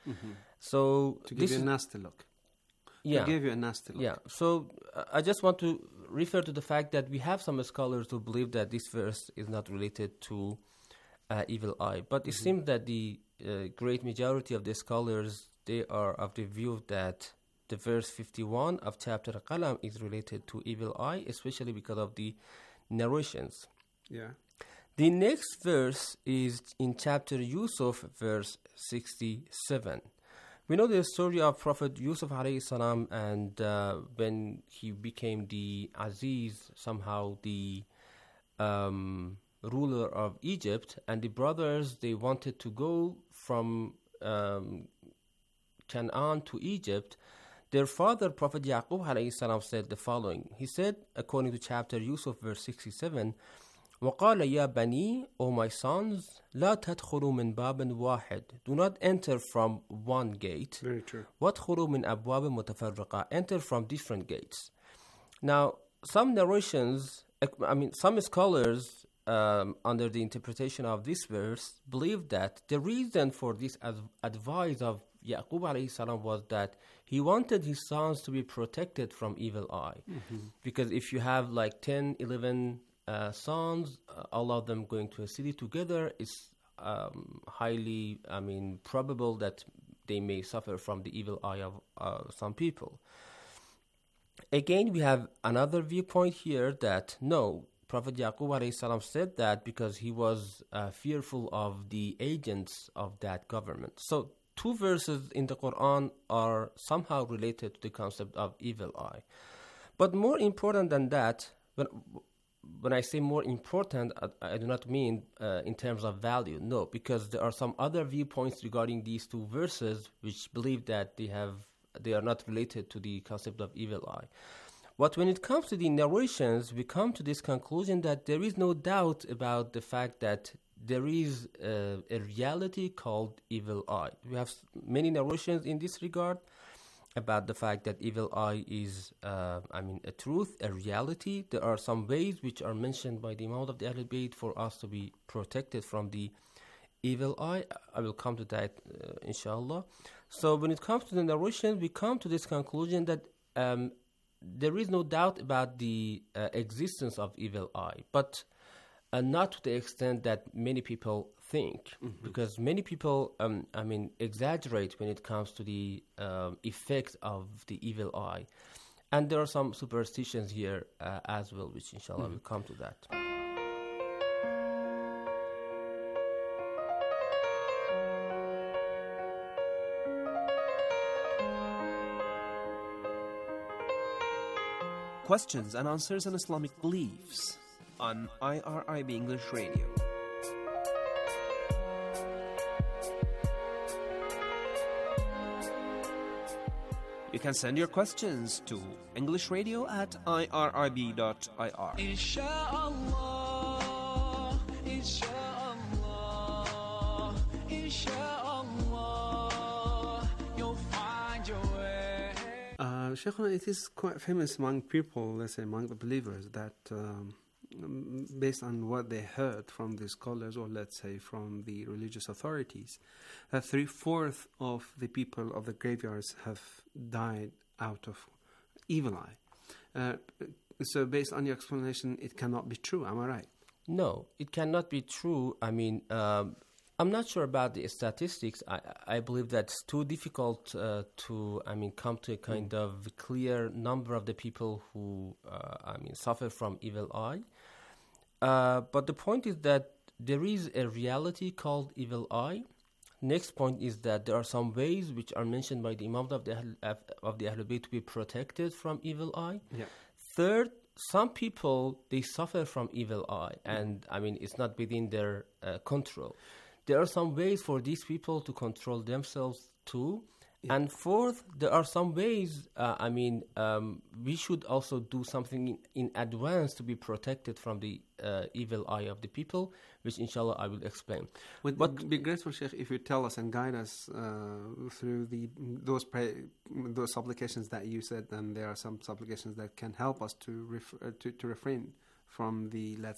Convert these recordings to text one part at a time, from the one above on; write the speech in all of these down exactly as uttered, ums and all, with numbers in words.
Mm-hmm. So to give you a is, nasty look. Yeah. To give you a nasty look. Yeah. So uh, I just want to refer to the fact that we have some scholars who believe that this verse is not related to uh, evil eye. But mm-hmm. it seems that the uh, great majority of the scholars, they are of the view that the verse fifty-one of chapter Qalam is related to evil eye, especially because of the narrations. Yeah. The next verse is in chapter Yusuf, verse sixty-seven. We know the story of Prophet Yusuf alayhi salam, and uh, when he became the Aziz, somehow the um, ruler of Egypt, and the brothers, they wanted to go from um, Canaan to Egypt. Their father, Prophet Yaqub alayhi salam, said the following. He said, according to chapter Yusuf, verse sixty-seven, وَقَالَ يَا بَنِي, O my sons, لَا تَدْخُلُوا مِنْ بَابٍ وَاحِدٍ. Do not enter from one gate. Very true. وَادْخُلُوا مِنْ أَبْوَابٍ مُتَفَرِّقَةٍ. Enter from different gates. Now, some narrations, I mean, some scholars, um, under the interpretation of this verse, believe that the reason for this as advice of Yaqub alayhi salam was that he wanted his sons to be protected from evil eye. Mm-hmm. Because if you have like ten, eleven uh, sons, uh, all of them going to a city together, it's um, highly, I mean, probable that they may suffer from the evil eye of uh, some people. Again, we have another viewpoint here that no, Prophet Yaqub alayhi salam said that because he was uh, fearful of the agents of that government. So two verses in the Quran are somehow related to the concept of evil eye. But more important than that, when, when I say more important, I, I do not mean uh, in terms of value. No, because there are some other viewpoints regarding these two verses which believe that they have they are not related to the concept of evil eye. But when it comes to the narrations, we come to this conclusion that there is no doubt about the fact that there is uh, a reality called evil eye. We have many narrations in this regard about the fact that evil eye is, uh, I mean, a truth, a reality. There are some ways which are mentioned by the Imam of the Ahlul Bayt for us to be protected from the evil eye. I will come to that, uh, inshallah. So when it comes to the narration, we come to this conclusion that um, there is no doubt about the uh, existence of evil eye, but uh, not to the extent that many people think, mm-hmm. because many people, um, I mean, exaggerate when it comes to the um, effect of the evil eye. And there are some superstitions here uh, as well, which inshallah mm-hmm. will come to that. Questions and answers on Islamic beliefs on I R I B English Radio. You can send your questions to englishradio at I R I B dot I R. Insha'Allah, Insha'Allah, Insha'Allah, you'll find your way. Uh, Shaykhuna, it is quite famous among people, let's say among the believers, that um, based on what they heard from the scholars, or let's say from the religious authorities, that three-fourths of the people of the graveyards have died out of evil eye. Uh, so based on your explanation, it cannot be true, am I right? No, it cannot be true. I mean, um, I'm not sure about the statistics. I, I believe that's too difficult uh, to, I mean, come to a kind mm. of clear number of the people who, uh, I mean, suffer from evil eye. Uh, but the point is that there is a reality called evil eye. Next point is that there are some ways which are mentioned by the Imam of the of the Ahlul Bayt to be protected from evil eye. Yeah. Third, some people, they suffer from evil eye, and I mean, it's not within their uh, control. There are some ways for these people to control themselves too. Yeah. And fourth, there are some ways, uh, I mean, um, we should also do something in, in advance to be protected from the uh, evil eye of the people, which inshallah I will explain. Would but be grateful, Sheikh, if you tell us and guide us uh, through the those pray, those supplications that you said, and there are some supplications that can help us to, ref, uh, to, to refrain from the, let's say,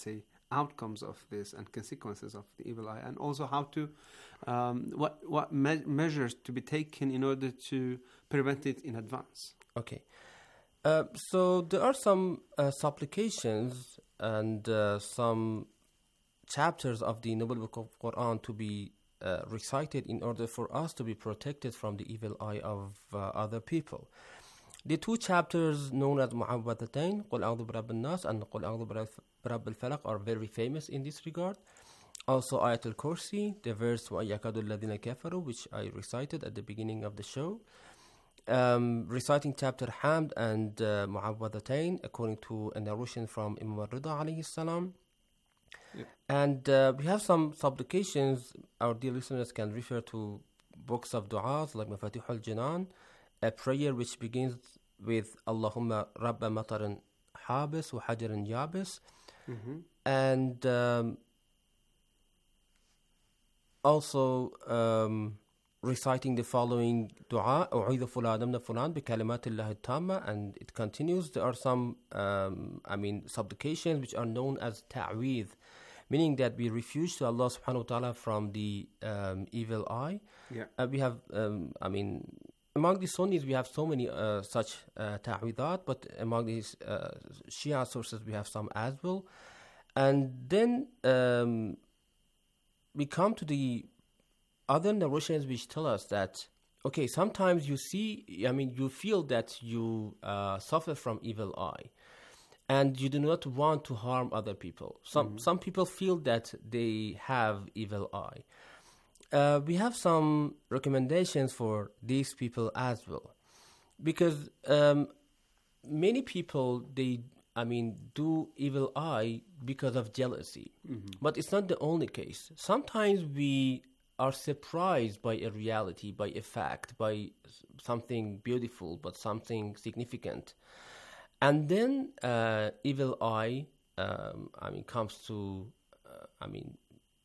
outcomes of this and consequences of the evil eye, and also how to um, what what me- measures to be taken in order to prevent it in advance. Okay. Uh, so there are some uh, supplications and uh, some chapters of the Noble Book of Quran to be uh, recited in order for us to be protected from the evil eye of uh, other people. The two chapters known as Mu'awwadhatayn, Qul A'udhu Birabb al-Nas and Qul A'udhu Birabb al-Falaq, are very famous in this regard. Also Ayatul Kursi, the verse وَأَيَّكَادُ الَّذِينَ كَفَرُوا, which I recited at the beginning of the show. Um, reciting chapter Hamd and uh, Mu'awwadhatayn according to a narration from Imam al-Rida alayhi salam. Yep. And uh, we have some supplications. Our dear listeners can refer to books of du'as like Mafatih al-Jinan, a prayer which begins with Allahumma Rabba Matarin Habis wa Hajarin Yabis. Mm-hmm. And um, also um, reciting the following dua, U'idhu fulan min fulan bi kalimatillahi tamma, and it continues. There are some, um, I mean, supplications which are known as ta'weedh, meaning that we refuge to Allah subhanahu wa ta'ala from the um, evil eye. Yeah. Uh, we have, um, I mean, among the Sunnis we have so many uh, such uh, ta'weedhat, but among these uh, Shia sources we have some as well. And then um, we come to the other narrations which tell us that, okay, sometimes you see, I mean, you feel that you uh, suffer from evil eye, and you do not want to harm other people. Some mm-hmm. some people feel that they have evil eye. Uh, we have some recommendations for these people as well, because um, many people, they, I mean, do evil eye because of jealousy. Mm-hmm. But it's not the only case. Sometimes we are surprised by a reality, by a fact, by something beautiful, but something significant. And then uh, evil eye, um, I mean, comes to, uh, I mean,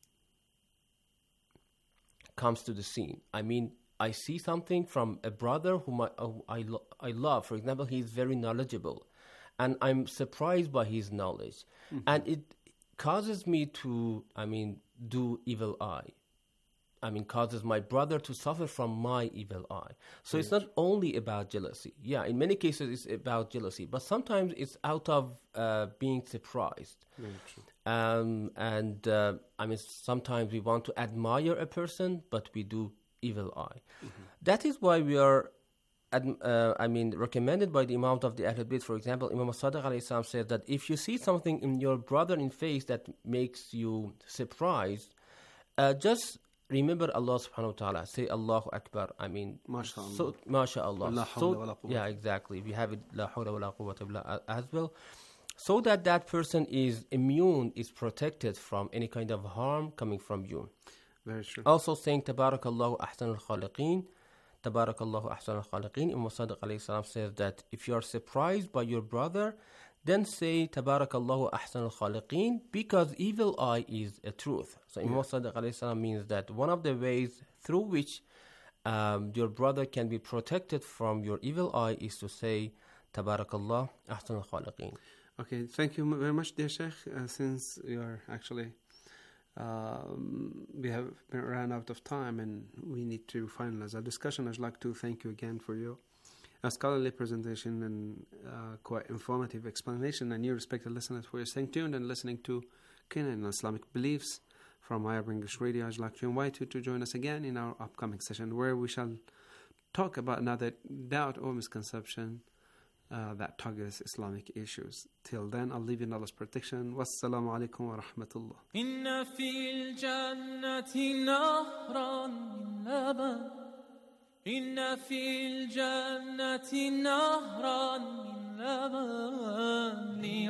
comes to the scene. I mean, I see something from a brother whom I, oh, I, lo- I love. For example, he is very knowledgeable, and I'm surprised by his knowledge. Mm-hmm. And it causes me to, I mean, do evil eye. I mean, causes my brother to suffer from my evil eye. So right. It's not only about jealousy. Yeah, in many cases it's about jealousy, but sometimes it's out of uh, being surprised. Very true. Um, and uh, I mean, sometimes we want to admire a person, but we do evil eye. Mm-hmm. That is why we are, ad- uh, I mean, recommended by the Imam of the Ahlul Bayt. For example, Imam Sadiq alayhi salam says that if you see something in your brother in face that makes you surprised, uh, just remember Allah subhanahu wa ta'ala. Say Allahu Akbar. I mean, MashaAllah. So, MashaAllah. La So, hawla wa la quwwata. yeah, exactly. We have it, La hawla wa la quwwata illa as well. So that that person is immune, is protected from any kind of harm coming from you. Very true. Also saying, Tabarakallahu ahsan al-khaliqeen. Tabarakallahu ahsan al-khaliqeen. Imam Sadiq alayhi salam says that if you are surprised by your brother, then say Tabarakallahu ahsan al-khaliqeen, because evil eye is a truth. So Imam yeah. Sadiq alayhi salam means that one of the ways through which um, your brother can be protected from your evil eye is to say Tabarakallah ahsan al-khaliqeen. Okay, thank you very much, dear Sheikh. Uh, since we are actually, um, we have been ran out of time and we need to finalize our discussion, I'd like to thank you again for your uh, scholarly presentation and uh, quite informative explanation, and you respected listeners for your staying tuned and listening to Kina and Islamic Beliefs from I R B English Radio. I'd like to invite you to join us again in our upcoming session where we shall talk about another doubt or misconception Uh, that targets Islamic issues. Till then, I'll leave you in Allah's protection. Wassalamu alaikum wa rahmatullah. Inna fil jannati nahran min laban. Inna fil jannati nahran min laban. Li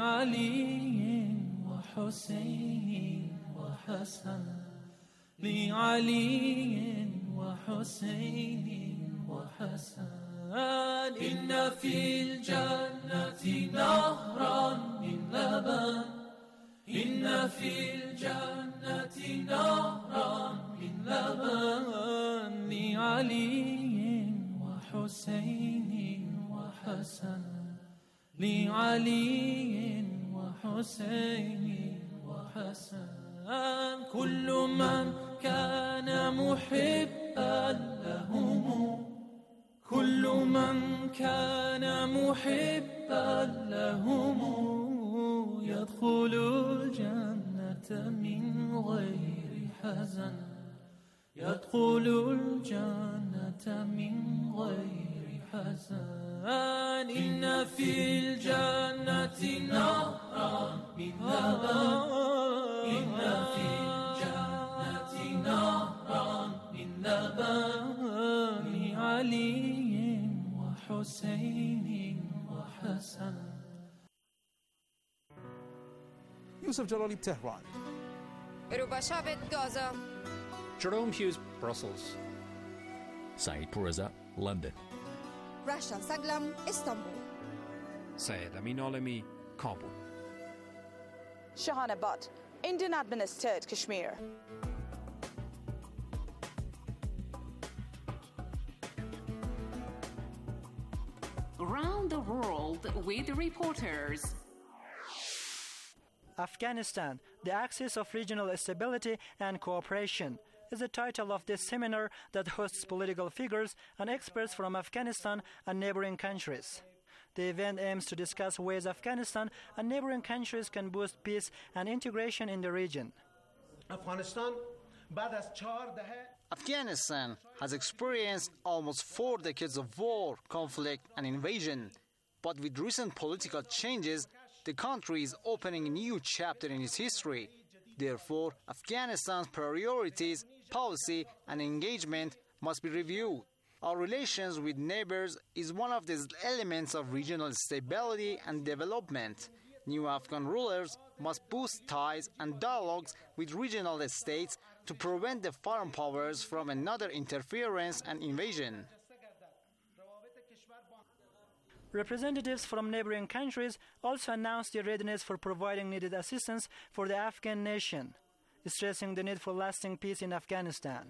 Ali wa Hussein wa Hassan. Li Ali wa Hussein wa Hassan. إن في الجنة نهرا من لبن إن في الجنة نهرا من لبن لعلي وحسين وحسن لعلي وحسين وحسن وحسن كل من كان محبا لهم كل من كان محبا لهم يدخل الجنة من غير حزن يدخل الجنة من غير حزن إن في الجنة نهرا من لبن إن في الجنة نهرا من لبن لعلي وحسين وحسن. Yusuf Jalali, Tehran. Rubashavet, Gaza. Jerome Hughes, Brussels. Saeed Pourreza, London. Rasha Saglam, Istanbul. Syed Amin Alami, Kabul. Shahana Butt, Indian administered Kashmir. Around the world with reporters. Afghanistan, the Axis of Regional Stability and Cooperation, is the title of this seminar that hosts political figures and experts from Afghanistan and neighboring countries. The event aims to discuss ways Afghanistan and neighboring countries can boost peace and integration in the region. Afghanistan Afghanistan has experienced almost four decades of war, conflict, and invasion. But with recent political changes, the country is opening a new chapter in its history. Therefore, Afghanistan's priorities, policy, and engagement must be reviewed. Our relations with neighbors is one of the elements of regional stability and development. New Afghan rulers must boost ties and dialogues with regional states to prevent the foreign powers from another interference and invasion. Representatives from neighboring countries also announced their readiness for providing needed assistance for the Afghan nation, stressing the need for lasting peace in Afghanistan.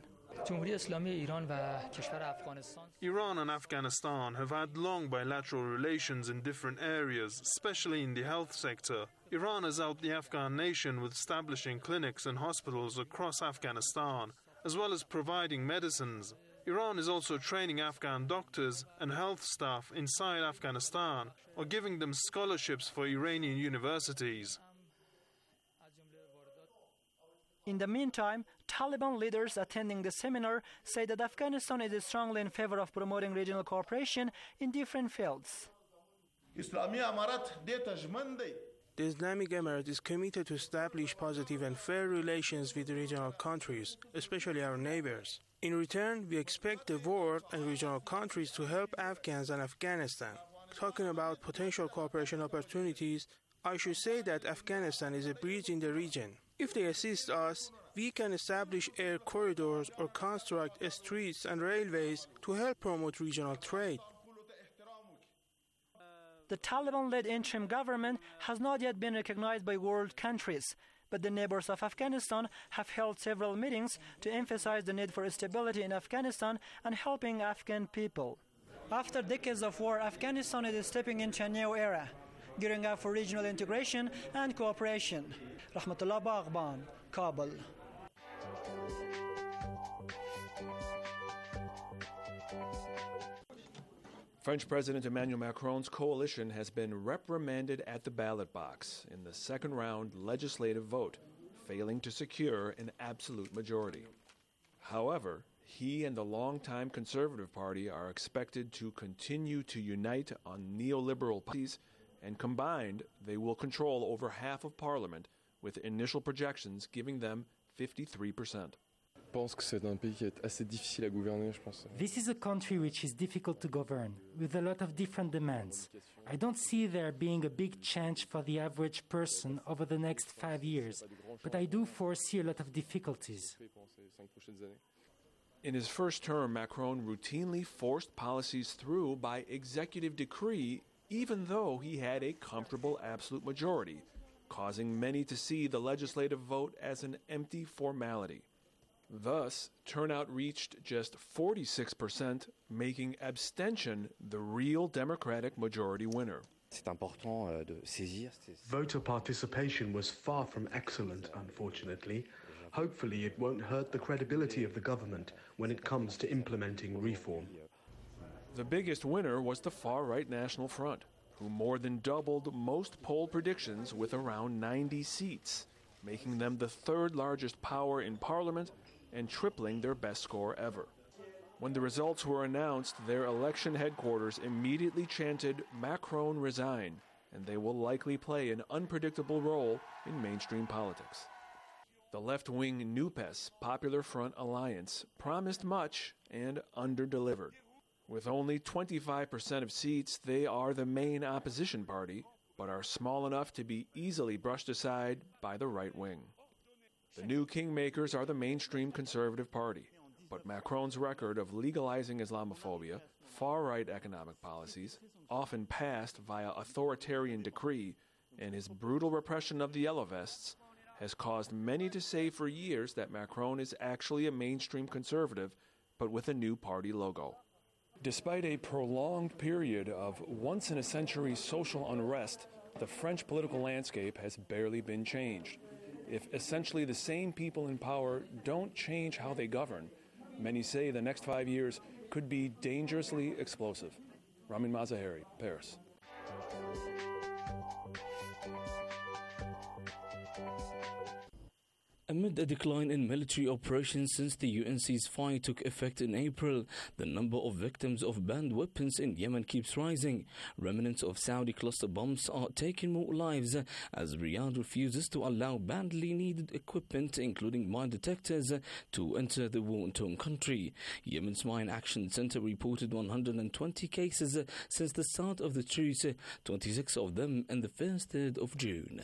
Iran and Afghanistan have had long bilateral relations in different areas, especially in the health sector. Iran has helped the Afghan nation with establishing clinics and hospitals across Afghanistan, as well as providing medicines. Iran is also training Afghan doctors and health staff inside Afghanistan or giving them scholarships for Iranian universities. In the meantime, Taliban leaders attending the seminar say that Afghanistan is strongly in favor of promoting regional cooperation in different fields. The Islamic Emirate is committed to establish positive and fair relations with regional countries, especially our neighbors. In return, we expect the world and regional countries to help Afghans and Afghanistan. Talking about potential cooperation opportunities, I should say that Afghanistan is a bridge in the region. If they assist us, we can establish air corridors or construct streets and railways to help promote regional trade. The Taliban-led interim government has not yet been recognized by world countries, but the neighbors of Afghanistan have held several meetings to emphasize the need for stability in Afghanistan and helping Afghan people. After decades of war, Afghanistan is stepping into a new era, gearing up for regional integration and cooperation. Rahmatullah Baghban, Kabul. French President Emmanuel Macron's coalition has been reprimanded at the ballot box in the second round legislative vote, failing to secure an absolute majority. However, he and the longtime Conservative Party are expected to continue to unite on neoliberal policies, and combined, they will control over half of Parliament, with initial projections giving them fifty-three percent. This is a country which is difficult to govern, with a lot of different demands. I don't see there being a big change for the average person over the next five years, but I do foresee a lot of difficulties. In his first term, Macron routinely forced policies through by executive decree, even though he had a comfortable absolute majority, causing many to see the legislative vote as an empty formality. Thus, turnout reached just forty-six percent, making abstention the real Democratic majority winner. Voter participation was far from excellent, unfortunately. Hopefully it won't hurt the credibility of the government when it comes to implementing reform. The biggest winner was the far-right National Front, who more than doubled most poll predictions with around ninety seats, making them the third largest power in parliament and tripling their best score ever. When the results were announced, their election headquarters immediately chanted, "Macron resign," and they will likely play an unpredictable role in mainstream politics. The left-wing NUPES, Popular Front Alliance, promised much and under-delivered. With only twenty-five percent of seats, they are the main opposition party, but are small enough to be easily brushed aside by the right wing. The new kingmakers are the mainstream conservative party, but Macron's record of legalizing Islamophobia, far-right economic policies, often passed via authoritarian decree, and his brutal repression of the Yellow Vests has caused many to say for years that Macron is actually a mainstream conservative, but with a new party logo. Despite a prolonged period of once-in-a-century social unrest, the French political landscape has barely been changed. If essentially the same people in power don't change how they govern, many say the next five years could be dangerously explosive. Ramin Mazaheri, Paris. Amid a decline in military operations since the U N ceasefire took effect in April, the number of victims of banned weapons in Yemen keeps rising. Remnants of Saudi cluster bombs are taking more lives as Riyadh refuses to allow badly needed equipment, including mine detectors, to enter the war-torn country. Yemen's Mine Action Center reported one hundred twenty cases since the start of the truce, twenty-six of them in the first third of June.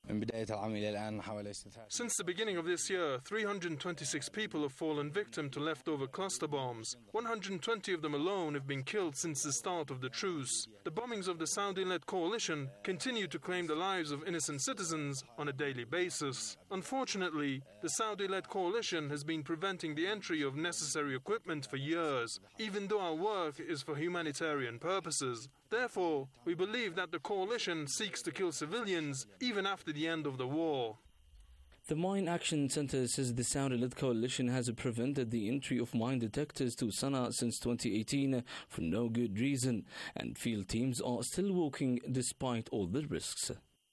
Since the beginning of this year, three hundred twenty-six people have fallen victim to leftover cluster bombs. one hundred twenty of them alone have been killed since the start of the truce. The bombings of the Saudi-led coalition continue to claim the lives of innocent citizens on a daily basis. Unfortunately, the Saudi-led coalition has been preventing the entry of necessary equipment for years, even though our work is for humanitarian purposes. Therefore, we believe that the coalition seeks to kill civilians even after the end of the war. The Mine Action Center says the Saudi-led coalition has prevented the entry of mine detectors to Sana'a since twenty eighteen for no good reason, and field teams are still working despite all the risks.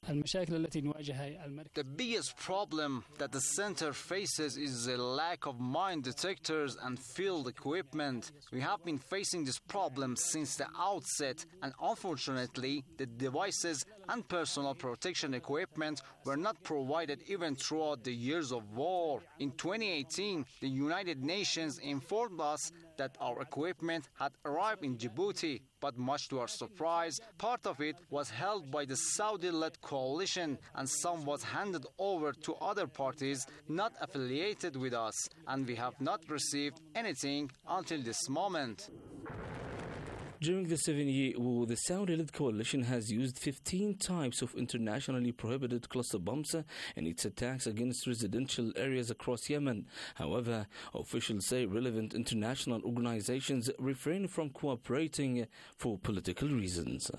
The biggest problem that the center faces is the lack of mine detectors and field equipment. We have been facing this problem since the outset, and unfortunately, the devices and personal protection equipment were not provided even throughout the years of war. In twenty eighteen, the United Nations informed us that our equipment had arrived in Djibouti, but much to our surprise, part of it was held by the Saudi-led coalition and some was handed over to other parties not affiliated with us, and we have not received anything until this moment. During the seven-year war, the Saudi-led coalition has used fifteen types of internationally prohibited cluster bombs in its attacks against residential areas across Yemen. However, officials say relevant international organizations refrain from cooperating for political reasons.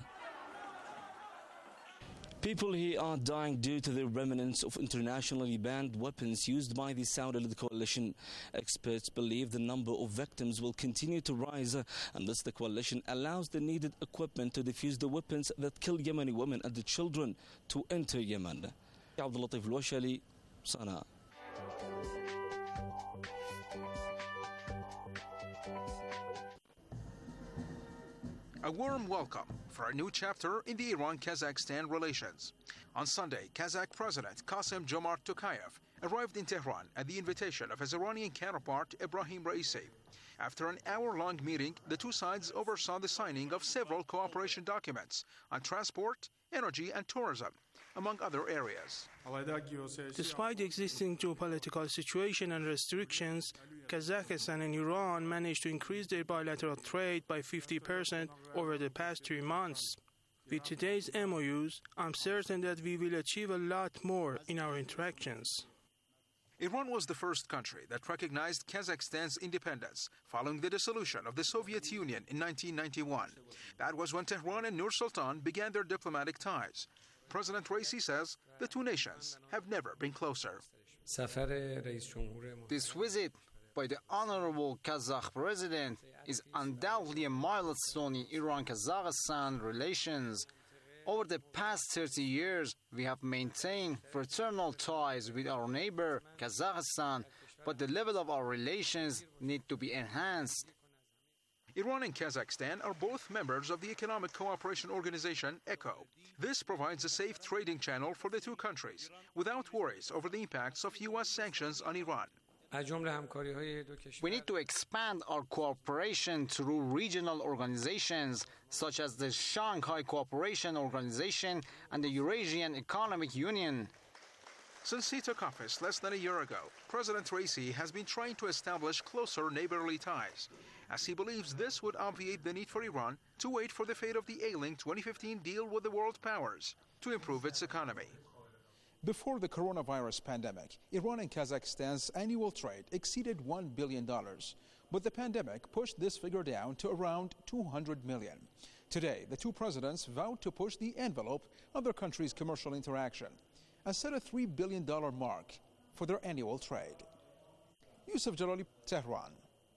People here are dying due to the remnants of internationally banned weapons used by the Saudi-led coalition. Experts believe the number of victims will continue to rise unless the coalition allows the needed equipment to defuse the weapons that kill Yemeni women and the children to enter Yemen. Abdul Latif Al-Washali, Sana'a. A warm welcome for a new chapter in the Iran-Kazakhstan relations. On Sunday, Kazakh President Kassym-Jomart Tokayev arrived in Tehran at the invitation of his Iranian counterpart Ebrahim Raisi. After an hour-long meeting, the two sides oversaw the signing of several cooperation documents on transport, energy and tourism, among other areas. Despite the existing geopolitical situation and restrictions, Kazakhstan and Iran managed to increase their bilateral trade by fifty percent over the past three months. With today's M O Us, I'm certain that we will achieve a lot more in our interactions. Iran was the first country that recognized Kazakhstan's independence following the dissolution of the Soviet Union in nineteen ninety-one. That was when Tehran and Nur Sultan began their diplomatic ties. President Raisi says the two nations have never been closer. This visit by the Honorable Kazakh President is undoubtedly a milestone in Iran-Kazakhstan relations. Over the past thirty years, we have maintained fraternal ties with our neighbor, Kazakhstan, but the level of our relations need to be enhanced. Iran and Kazakhstan are both members of the Economic Cooperation Organization, ECO. This provides a safe trading channel for the two countries, without worries over the impacts of U S sanctions on Iran. We need to expand our cooperation through regional organizations such as the Shanghai Cooperation Organization and the Eurasian Economic Union. Since he took office less than a year ago, President Raisi has been trying to establish closer neighborly ties, as he believes this would obviate the need for Iran to wait for the fate of the ailing twenty fifteen deal with the world powers to improve its economy. Before the coronavirus pandemic, Iran and Kazakhstan's annual trade exceeded one billion dollars. But the pandemic pushed this figure down to around two hundred million dollars. Today, the two presidents vowed to push the envelope of their countries' commercial interaction and set a three billion dollars mark for their annual trade. Yusuf Jalali, Tehran.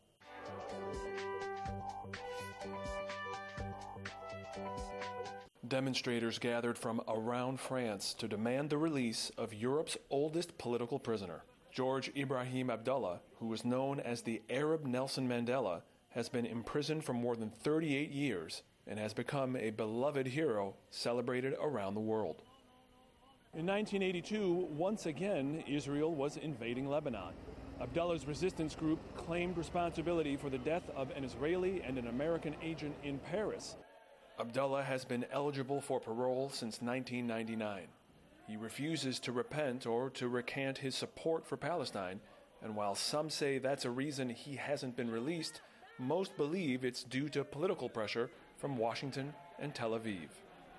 Demonstrators gathered from around France to demand the release of Europe's oldest political prisoner. George Ibrahim Abdullah, who was known as the Arab Nelson Mandela, has been imprisoned for more than thirty-eight years and has become a beloved hero celebrated around the world. In nineteen eighty-two, once again, Israel was invading Lebanon. Abdullah's resistance group claimed responsibility for the death of an Israeli and an American agent in Paris. Abdullah has been eligible for parole since nineteen ninety-nine. He refuses to repent or to recant his support for Palestine, and while some say that's a reason he hasn't been released, most believe it's due to political pressure from Washington and Tel Aviv.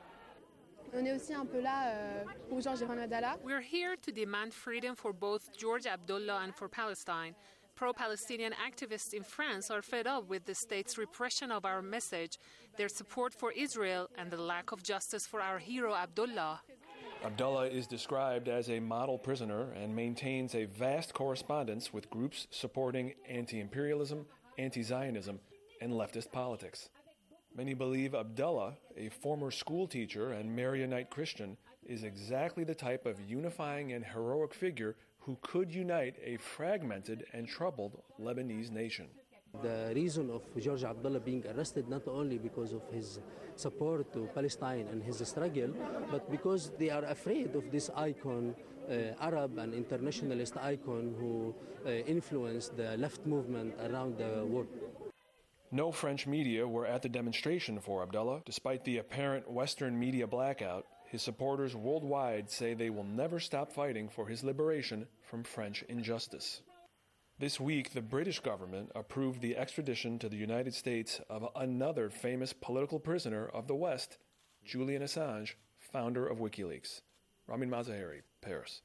We're here to demand freedom for both George Abdullah and for Palestine. Pro-Palestinian activists in France are fed up with the state's repression of our message, their support for Israel, and the lack of justice for our hero Abdullah. Abdullah is described as a model prisoner and maintains a vast correspondence with groups supporting anti-imperialism, anti-Zionism, and leftist politics. Many believe Abdullah, a former school teacher and Maronite Christian, is exactly the type of unifying and heroic figure who could unite a fragmented and troubled Lebanese nation. The reason of George Abdullah being arrested not only because of his support to Palestine and his struggle, but because they are afraid of this icon, uh, Arab and internationalist icon who uh, influenced the left movement around the world. No French media were at the demonstration for Abdullah. Despite the apparent Western media blackout, his supporters worldwide say they will never stop fighting for his liberation from French injustice. This week, the British government approved the extradition to the United States of another famous political prisoner of the West, Julian Assange, founder of WikiLeaks. Ramin Mazaheri, Paris.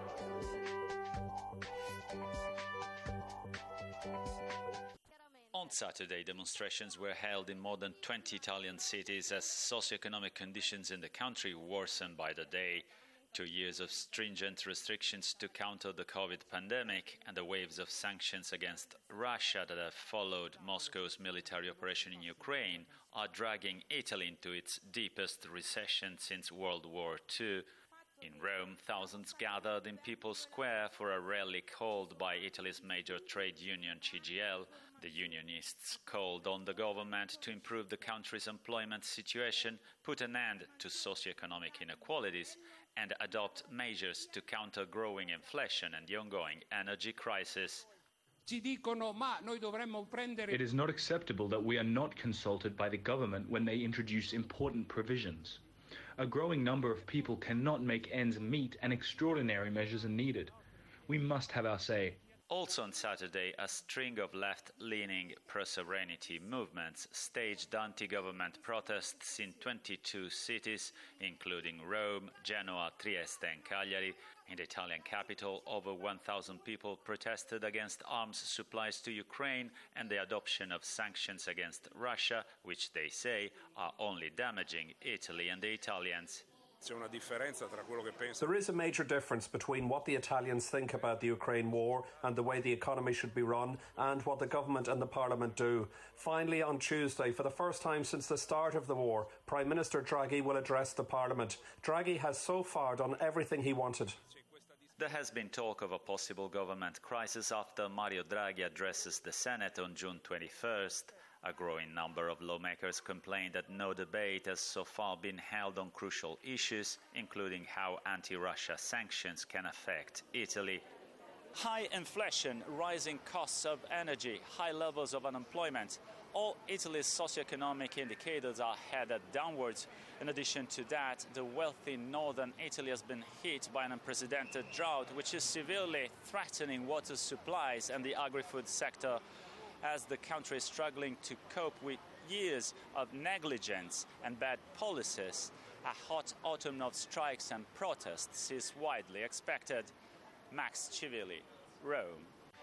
On Saturday, demonstrations were held in more than twenty Italian cities as socioeconomic conditions in the country worsened by the day. Two years of stringent restrictions to counter the COVID pandemic and the waves of sanctions against Russia that have followed Moscow's military operation in Ukraine are dragging Italy into its deepest recession since World War Two. In Rome, thousands gathered in People's Square for a rally called by Italy's major trade union C G I L. The unionists called on the government to improve the country's employment situation, put an end to socioeconomic inequalities, and adopt measures to counter growing inflation and the ongoing energy crisis. It is not acceptable that we are not consulted by the government when they introduce important provisions. A growing number of people cannot make ends meet and extraordinary measures are needed. We must have our say. Also on Saturday, a string of left-leaning pro-sovereignty movements staged anti-government protests in twenty-two cities, including Rome, Genoa, Trieste and Cagliari. In the Italian capital, over one thousand people protested against arms supplies to Ukraine and the adoption of sanctions against Russia, which they say are only damaging Italy and the Italians. There is a major difference between what the Italians think about the Ukraine war and the way the economy should be run and what the government and the parliament do. Finally, on Tuesday, for the first time since the start of the war, Prime Minister Draghi will address the parliament. Draghi has so far done everything he wanted. There has been talk of a possible government crisis after Mario Draghi addresses the Senate on June twenty-first. A growing number of lawmakers complained that no debate has so far been held on crucial issues, including how anti-Russia sanctions can affect Italy. High inflation, rising costs of energy, high levels of unemployment. All Italy's socioeconomic indicators are headed downwards. In addition to that, the wealthy northern Italy has been hit by an unprecedented drought, which is severely threatening water supplies and the agri-food sector, as the country is struggling to cope with years of negligence and bad policies. A hot autumn of strikes and protests is widely expected. Max Civilli, Rome.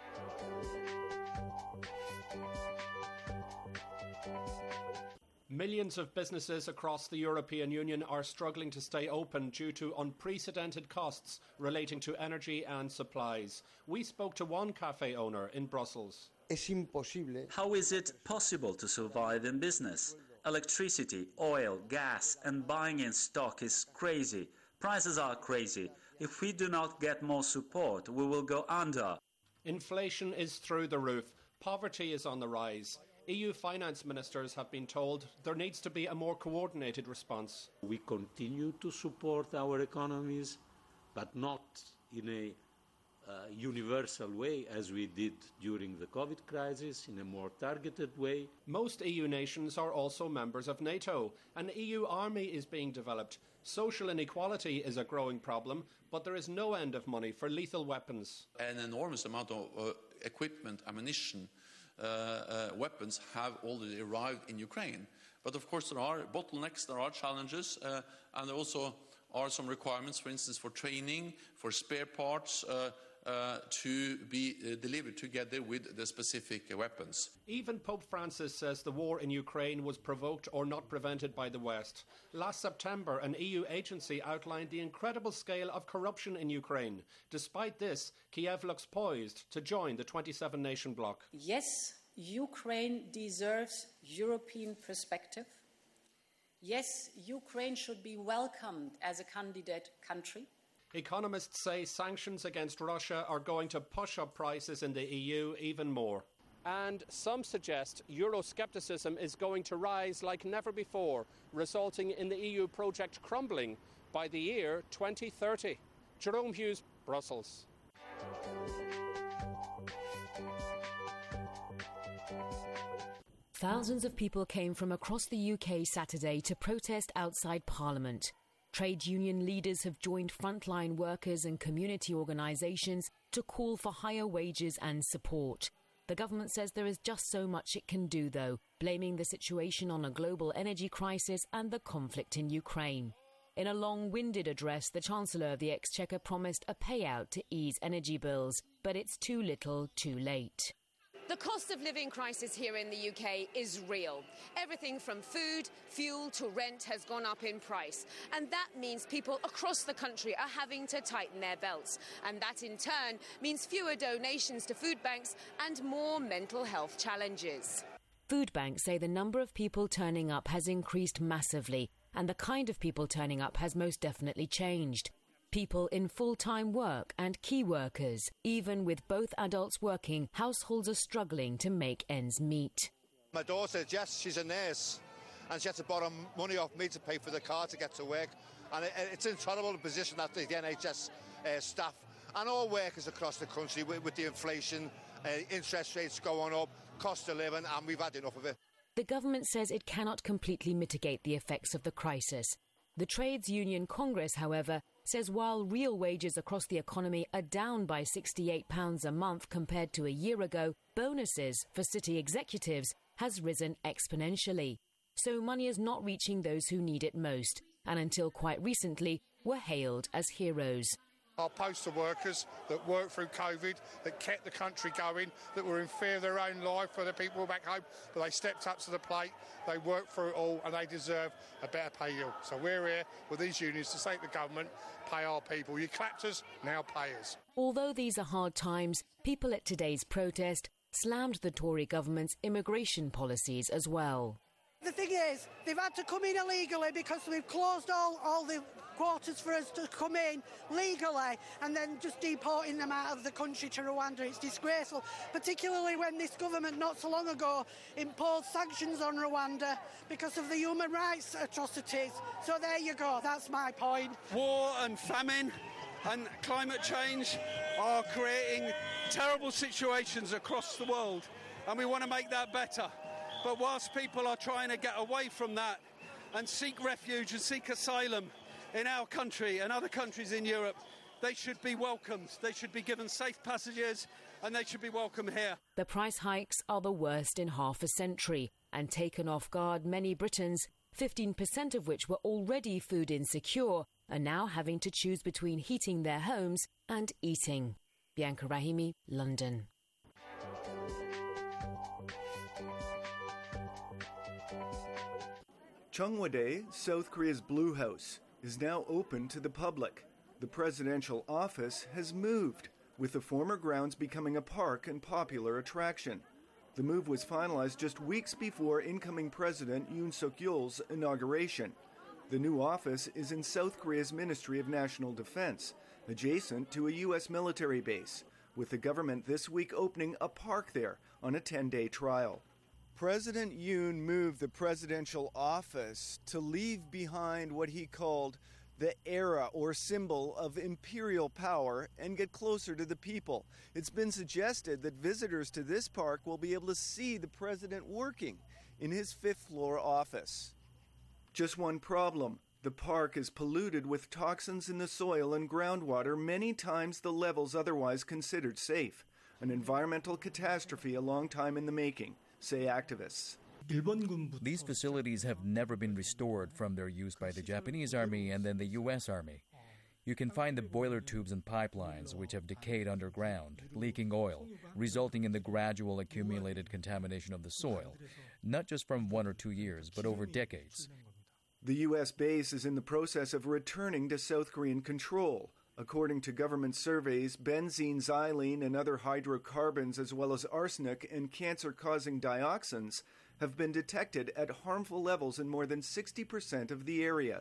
Millions of businesses across the European Union are struggling to stay open due to unprecedented costs relating to energy and supplies. We spoke to one cafe owner in Brussels. How is it possible to survive in business? Electricity, oil, gas and buying in stock is crazy. Prices are crazy. If we do not get more support, we will go under. Inflation is through the roof. Poverty is on the rise. E U finance ministers have been told there needs to be a more coordinated response. We continue to support our economies, but not in a uh, universal way as we did during the COVID crisis, in a more targeted way. Most E U nations are also members of NATO. An E U army is being developed. Social inequality is a growing problem, but there is no end of money for lethal weapons. An enormous amount of uh, equipment, ammunition, Uh, uh, weapons have already arrived in Ukraine. But of course there are bottlenecks, there are challenges, uh, and there also are some requirements, for instance, for training, for spare parts, uh, uh, to be uh, delivered together with the specific uh, weapons. Even Pope Francis says the war in Ukraine was provoked or not prevented by the West. Last September, an E U agency outlined the incredible scale of corruption in Ukraine. Despite this, Kiev looks poised to join the twenty-seven nation bloc. Yes, Ukraine deserves European perspective. Yes, Ukraine should be welcomed as a candidate country. Economists say sanctions against Russia are going to push up prices in the E U even more. And some suggest Euroscepticism is going to rise like never before, resulting in the E U project crumbling by the year twenty thirty. Jerome Hughes, Brussels. Thousands of people came from across the U K Saturday to protest outside Parliament. Trade union leaders have joined frontline workers and community organisations to call for higher wages and support. The government says there is just so much it can do, though, blaming the situation on a global energy crisis and the conflict in Ukraine. In a long-winded address, the Chancellor of the Exchequer promised a payout to ease energy bills, but it's too little, too late. The cost of living crisis here in the U K is real. Everything from food, fuel to rent has gone up in price. And that means people across the country are having to tighten their belts. And that in turn means fewer donations to food banks and more mental health challenges. Food banks say the number of people turning up has increased massively, and the kind of people turning up has most definitely changed. People in full-time work and key workers. Even with both adults working, households are struggling to make ends meet. My daughter, Jess, she's a nurse, and she had to borrow money off me to pay for the car to get to work. And it's an intolerable position that the N H S uh, staff and all workers across the country, with, with the inflation, uh, interest rates going up, cost of living, and we've had enough of it. The government says it cannot completely mitigate the effects of the crisis. The Trades Union Congress, however, says while real wages across the economy are down by sixty-eight pounds a month compared to a year ago, bonuses for city executives has risen exponentially. So money is not reaching those who need it most, and until quite recently were hailed as heroes. Our postal workers that worked through COVID, that kept the country going, that were in fear of their own life for the people back home, but they stepped up to the plate, they worked through it all, and they deserve a better pay deal. So we're here with these unions to say to the government, pay our people. You clapped us, now pay us. Although these are hard times, people at today's protest slammed the Tory government's immigration policies as well. The thing is, they've had to come in illegally because we've closed all, all the quarters for us to come in legally and then just deporting them out of the country to Rwanda. It's disgraceful, particularly when this government not so long ago imposed sanctions on Rwanda because of the human rights atrocities. So there you go, that's my point. War and famine and climate change are creating terrible situations across the world, and we want to make that better. But whilst people are trying to get away from that and seek refuge and seek asylum in our country and other countries in Europe, they should be welcomed. They should be given safe passages and they should be welcome here. The price hikes are the worst in half a century, and taken off guard, many Britons, fifteen percent of which were already food insecure, are now having to choose between heating their homes and eating. Bianca Rahimi, London. Cheongwadae, South Korea's Blue House, is now open to the public. The presidential office has moved, with the former grounds becoming a park and popular attraction. The move was finalized just weeks before incoming President Yoon Suk-yeol's inauguration. The new office is in South Korea's Ministry of National Defense, adjacent to a U S military base, with the government this week opening a park there on a ten-day trial. President Yoon moved the presidential office to leave behind what he called the era or symbol of imperial power and get closer to the people. It's been suggested that visitors to this park will be able to see the president working in his fifth floor office. Just one problem. The park is polluted with toxins in the soil and groundwater, many times the levels otherwise considered safe. An environmental catastrophe a long time in the making, say activists. These facilities have never been restored from their use by the Japanese Army and then the U S Army. You can find the boiler tubes and pipelines which have decayed underground, leaking oil, resulting in the gradual accumulated contamination of the soil, not just from one or two years, but over decades. The U S base is in the process of returning to South Korean control. According to government surveys, benzene, xylene, and other hydrocarbons, as well as arsenic and cancer-causing dioxins, have been detected at harmful levels in more than sixty percent of the area.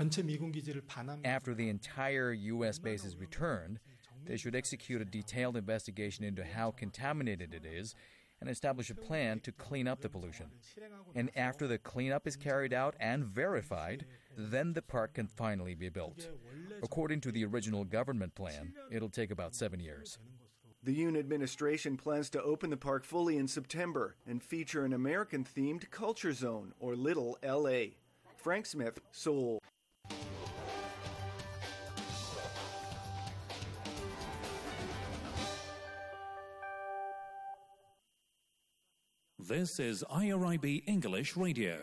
After the entire U S base is returned, they should execute a detailed investigation into how contaminated it is and establish a plan to clean up the pollution. And after the cleanup is carried out and verified, then the park can finally be built. According to the original government plan, it'll take about seven years. The Yoon administration plans to open the park fully in September and feature an American-themed culture zone, or Little L A. Frank Smith, Seoul. This is I R I B English Radio.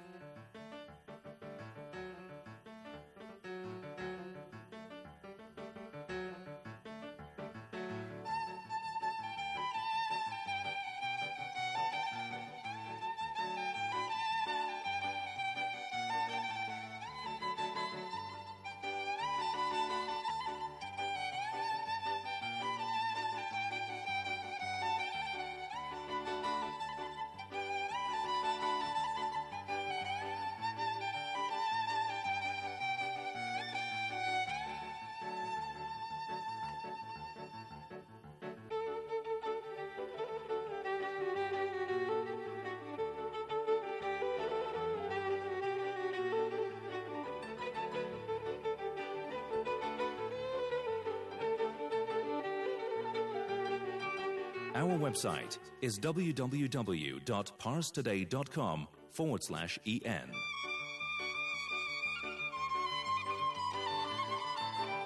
Our website is www.parstoday.com forward slash en.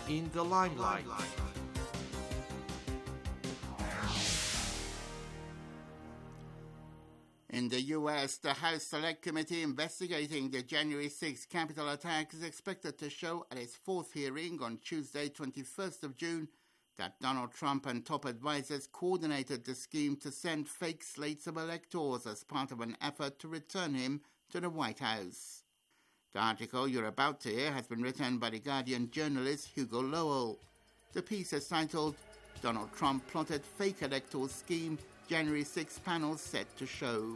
in the limelight. In the U S, the House Select Committee investigating the January sixth Capitol attack is expected to show at its fourth hearing on Tuesday, twenty-first of June, that Donald Trump and top advisors coordinated the scheme to send fake slates of electors as part of an effort to return him to the White House. The article you're about to hear has been written by The Guardian journalist Hugo Lowell. The piece is titled, Donald Trump Plotted Fake Electoral Scheme, January sixth Panel Set to Show.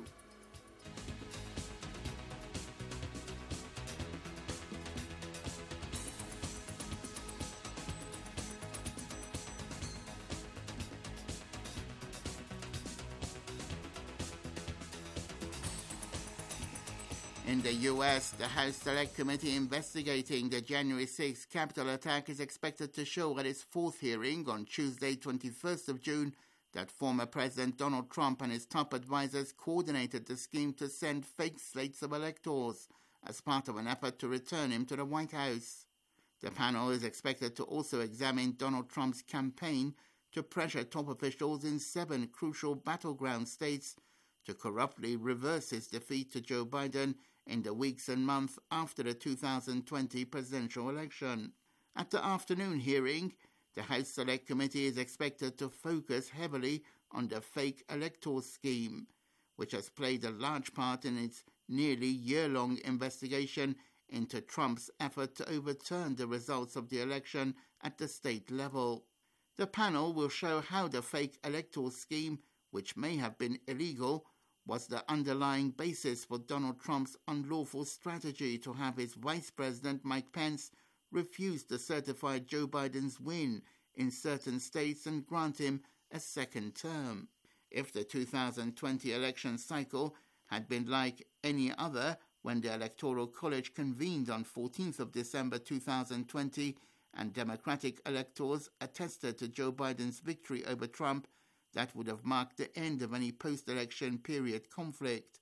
In the U S, the House Select Committee investigating the January sixth Capitol attack is expected to show at its fourth hearing on Tuesday, twenty-first of June, that former President Donald Trump and his top advisors coordinated the scheme to send fake slates of electors as part of an effort to return him to the White House. The panel is expected to also examine Donald Trump's campaign to pressure top officials in seven crucial battleground states to corruptly reverse his defeat to Joe Biden in the weeks and months after the two thousand twenty presidential election. At the afternoon hearing, the House Select Committee is expected to focus heavily on the fake electoral scheme, which has played a large part in its nearly year-long investigation into Trump's effort to overturn the results of the election at the state level. The panel will show how the fake electoral scheme, which may have been illegal, was the underlying basis for Donald Trump's unlawful strategy to have his Vice President Mike Pence refuse to certify Joe Biden's win in certain states and grant him a second term. If the two thousand twenty election cycle had been like any other when the Electoral College convened on fourteenth of December two thousand twenty and Democratic electors attested to Joe Biden's victory over Trump, that would have marked the end of any post-election period conflict.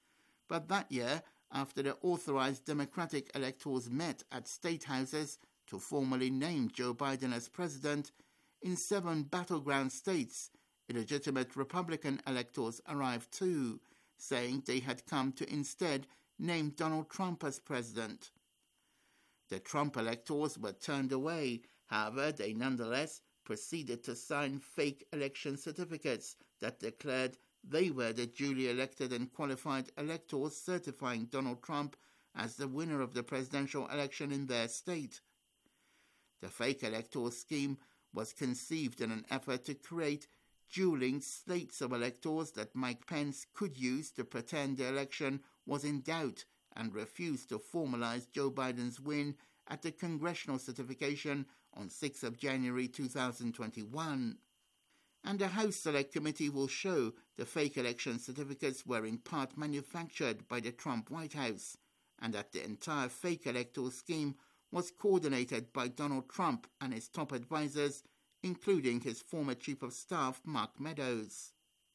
But that year, after the authorized Democratic electors met at state houses to formally name Joe Biden as president, in seven battleground states, illegitimate Republican electors arrived too, saying they had come to instead name Donald Trump as president. The Trump electors were turned away. However, they nonetheless proceeded to sign fake election certificates that declared they were the duly elected and qualified electors certifying Donald Trump as the winner of the presidential election in their state. The fake electoral scheme was conceived in an effort to create dueling slates of electors that Mike Pence could use to pretend the election was in doubt and refuse to formalize Joe Biden's win at the congressional certification on sixth of January two thousand twenty-one. And the House Select Committee will show the fake election certificates were in part manufactured by the Trump White House, and that the entire fake electoral scheme was coordinated by Donald Trump and his top advisors, including his former Chief of Staff, Mark Meadows.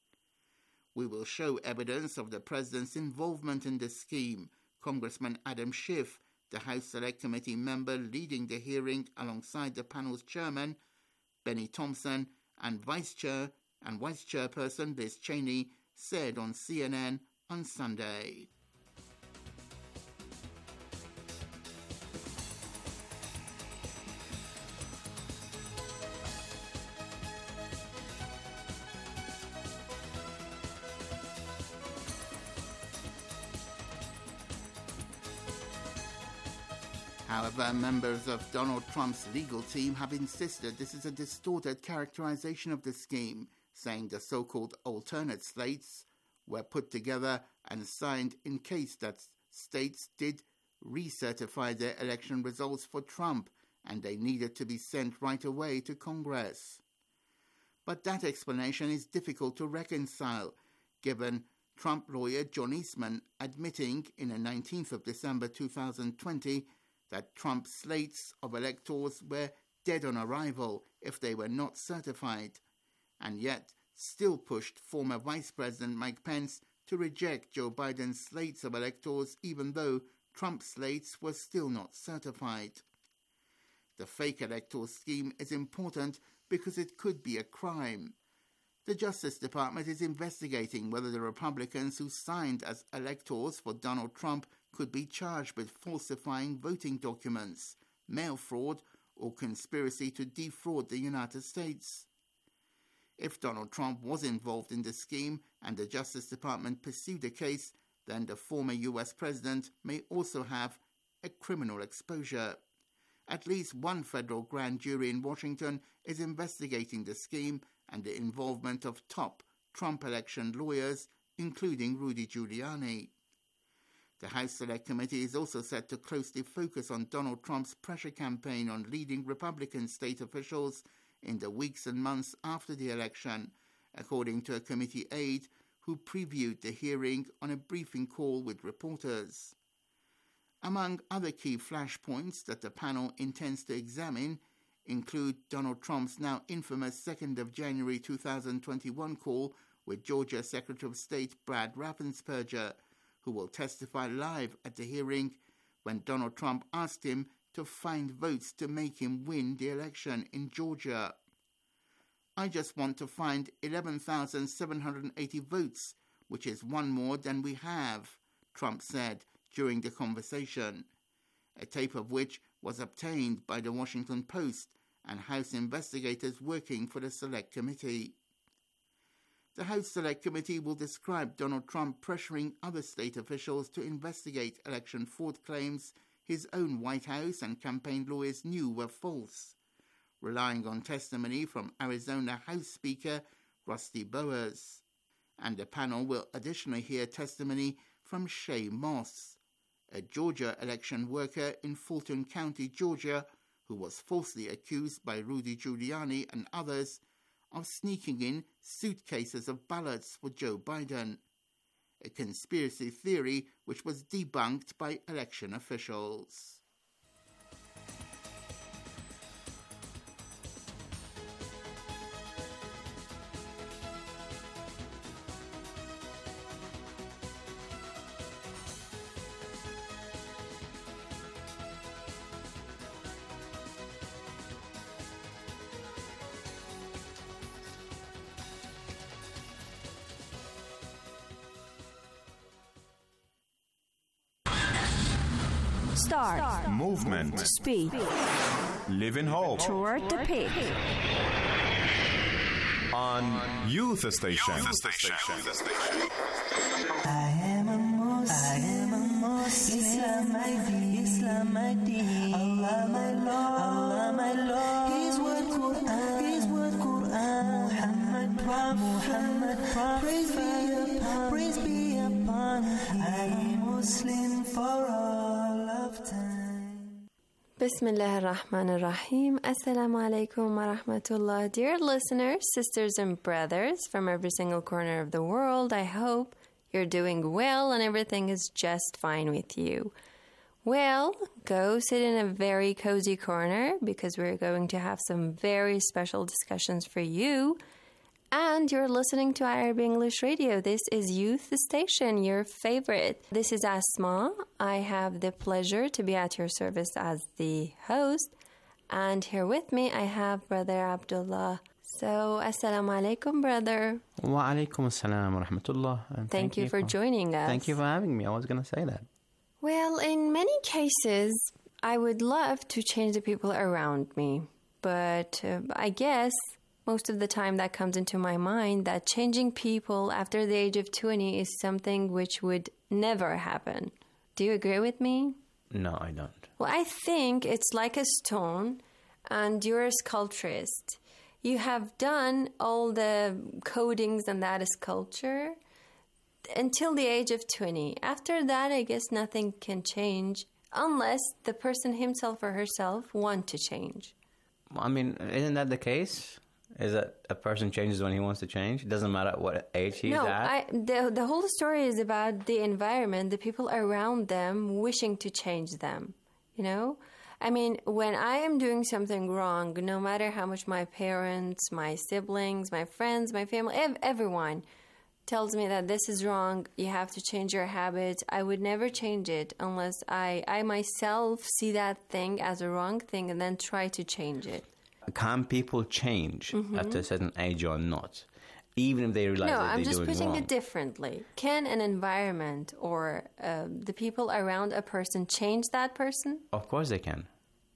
We will show evidence of the president's involvement in the scheme. Congressman Adam Schiff, the House Select Committee member leading the hearing alongside the panel's chairman, Benny Thompson, and Vice Chair and Vice Chairperson Liz Cheney, said on C N N on Sunday. However, members of Donald Trump's legal team have insisted this is a distorted characterization of the scheme, saying the so-called alternate slates were put together and signed in case that states did recertify their election results for Trump and they needed to be sent right away to Congress. But that explanation is difficult to reconcile, given Trump lawyer John Eastman admitting in the nineteenth of December two thousand twenty that Trump's slates of electors were dead on arrival if they were not certified, and yet still pushed former Vice President Mike Pence to reject Joe Biden's slates of electors even though Trump's slates were still not certified. The fake electoral scheme is important because it could be a crime. The Justice Department is investigating whether the Republicans who signed as electors for Donald Trump could be charged with falsifying voting documents, mail fraud, or conspiracy to defraud the United States. If Donald Trump was involved in the scheme and the Justice Department pursued a case, then the former U S president may also have a criminal exposure. At least one federal grand jury in Washington is investigating the scheme and the involvement of top Trump election lawyers, including Rudy Giuliani. The House Select Committee is also set to closely focus on Donald Trump's pressure campaign on leading Republican state officials in the weeks and months after the election, according to a committee aide who previewed the hearing on a briefing call with reporters. Among other key flashpoints that the panel intends to examine include Donald Trump's now infamous second of January two thousand twenty-one call with Georgia Secretary of State Brad Raffensperger, who will testify live at the hearing when Donald Trump asked him to find votes to make him win the election in Georgia. "I just want to find eleven thousand seven hundred eighty votes, which is one more than we have," Trump said during the conversation, a tape of which was obtained by the Washington Post and House investigators working for the Select Committee. The House Select Committee will describe Donald Trump pressuring other state officials to investigate election fraud claims his own White House and campaign lawyers knew were false, relying on testimony from Arizona House Speaker Rusty Bowers. And the panel will additionally hear testimony from Shay Moss, a Georgia election worker in Fulton County, Georgia, who was falsely accused by Rudy Giuliani and others of sneaking in suitcases of ballots for Joe Biden, a conspiracy theory which was debunked by election officials. Start. Start. Movement. Speed. Live in hope. Toward the peak. On Youth Station. Youth Station. I am a Muslim. I am a Muslim. Islam my deen. Islam my deen. Allah my Lord. Allah my Lord. His word Quran. His word Quran. Muhammad Prophet. Muhammad Prophet. Praise be upon. Praise be upon. I am Muslim for all of time. Bismillah ar-Rahman ar-Rahim. Assalamu alaikum wa rahmatullah. Dear listeners, sisters and brothers from every single corner of the world, I hope you're doing well and everything is just fine with you. Well, go sit in a very cozy corner because we're going to have some very special discussions for you. And you're listening to I R B English Radio. This is Youth Station, your favorite. This is Asma. I have the pleasure to be at your service as the host. And here with me, I have Brother Abdullah. So, assalamu alaikum, brother. Wa alaikum assalam wa rahmatullah. Thank, thank you, you for, for joining us. Thank you for having me. I was going to say that. Well, in many cases, I would love to change the people around me. But uh, I guess most of the time that comes into my mind that changing people after the age of twenty is something which would never happen. Do you agree with me? No, I don't. Well, I think it's like a stone and you're a sculpturist. You have done all the codings and that sculpture until the age of twenty. After that, I guess nothing can change unless the person himself or herself want to change. I mean, isn't that the case? Is that a person changes when he wants to change? It doesn't matter what age he's no, at? No, I, the, the whole story is about the environment, the people around them wishing to change them, you know? I mean, when I am doing something wrong, no matter how much my parents, my siblings, my friends, my family, ev- everyone tells me that this is wrong, you have to change your habits, I would never change it unless I, I myself see that thing as a wrong thing and then try to change it. Can people change Mhm. at a certain age or not? Even if they realize No, that I'm they're just doing putting wrong. it differently. Can an environment or uh, the people around a person change that person? Of course they can.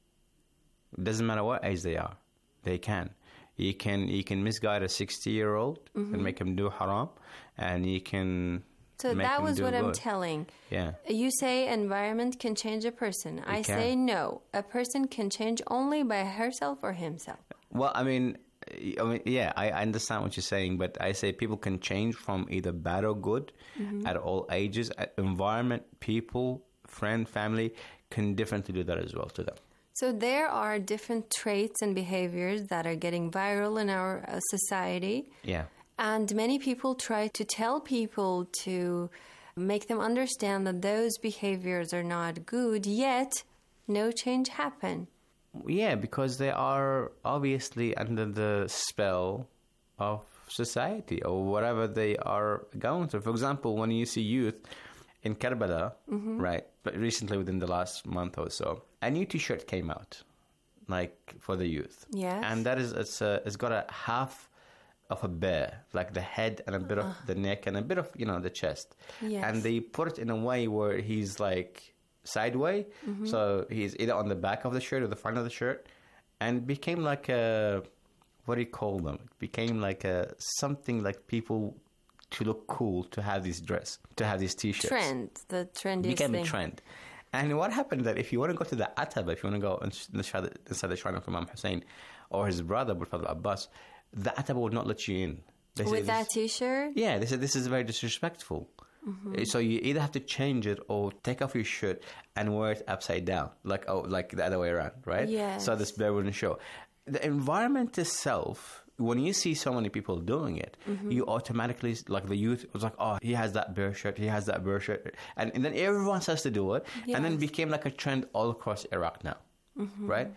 It doesn't matter what age they are. They can. You can you can misguide a sixty-year-old Mhm. and make him do haram, and you can So make that him was do what I'm good. telling. Yeah. You say environment can change a person. I can. say no. A person can change only by herself or himself. Well, I mean, I mean, yeah, I I understand what you're saying, but I say people can change from either bad or good Mhm. at all ages. At environment, people, friend, family can differently do that as well to them. So there are different traits and behaviors that are getting viral in our uh, society. Yeah. And many people try to tell people to make them understand that those behaviors are not good, yet no change happen. Yeah, because they are obviously under the spell of society or whatever they are going through. For example, when you see youth in Karbala, Mhm. right, but recently within the last month or so, a new T-shirt came out, like for the youth. Yes. And that is, it's, a, it's got a half of a bear, like the head and a bit of Uh. the neck and a bit of, you know, the chest. Yes. And they put it in a way where he's like sideways. Mhm. So he's either on the back of the shirt or the front of the shirt. And it became like a, what do you call them? It became like a, something like people to look cool, to have this dress, to have these T-shirts. Trend, the trendiest Became thing. a trend. And what happened that if you want to go to the Ataba, if you want to go inside the shrine of Imam Hussein or his brother, Abu Fadl Abbas, the Ataba would not let you in. They With said that this- T-shirt? Yeah, they said this is very disrespectful. Mhm. So you either have to change it or take off your shirt and wear it upside down, like oh, like the other way around, right? Yes. So this bear wouldn't show. The environment itself, when you see so many people doing it, Mhm. you automatically, like the youth, was like, oh, he has that bear shirt, he has that bear shirt. And, and then everyone starts to do it. And then it Yes. became like a trend all across Iraq now, Mhm. right?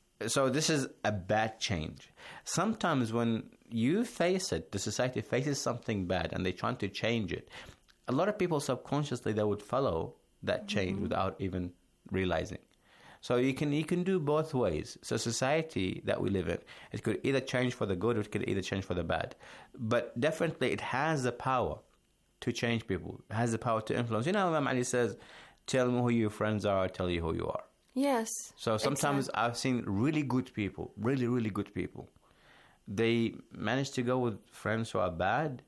So this is a bad change. Sometimes when you face it, the society faces something bad and they're trying to change it, a lot of people subconsciously, they would follow that change Mhm. without even realizing. So you can you can do both ways. So society that we live in, it could either change for the good or it could either change for the bad. But definitely it has the power to change people. It has the power to influence. You know, Imam Ali says, tell me who your friends are, I'll tell you who you are. Yes. So sometimes exactly. I've seen really good people, really, really good people. They manage to go with friends who are bad,